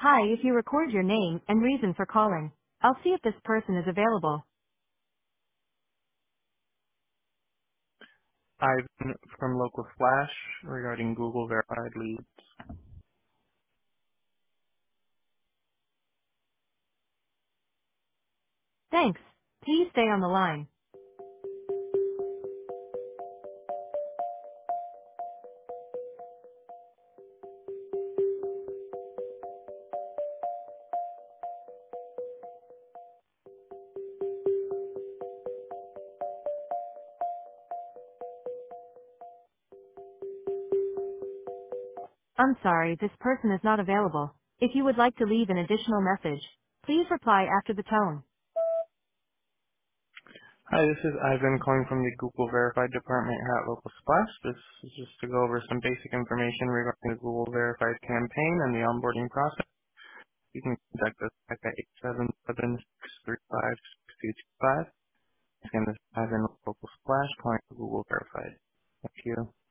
Hi, if you record your name and reason for calling, I'll see if this person is available. Ivan from Local Flash regarding Google Verified Leads. Thanks. Please stay on the line. I'm sorry, this person is not available. If you would like to leave an additional message, please reply after the tone. Hi, this is Ivan calling from the Google Verified department here at Local Splash. This is just to go over some basic information regarding the Google Verified campaign and the onboarding process. You can contact us back at 877-635-6225. Again, this is Ivan with Local Splash calling for Google Verified. Thank you.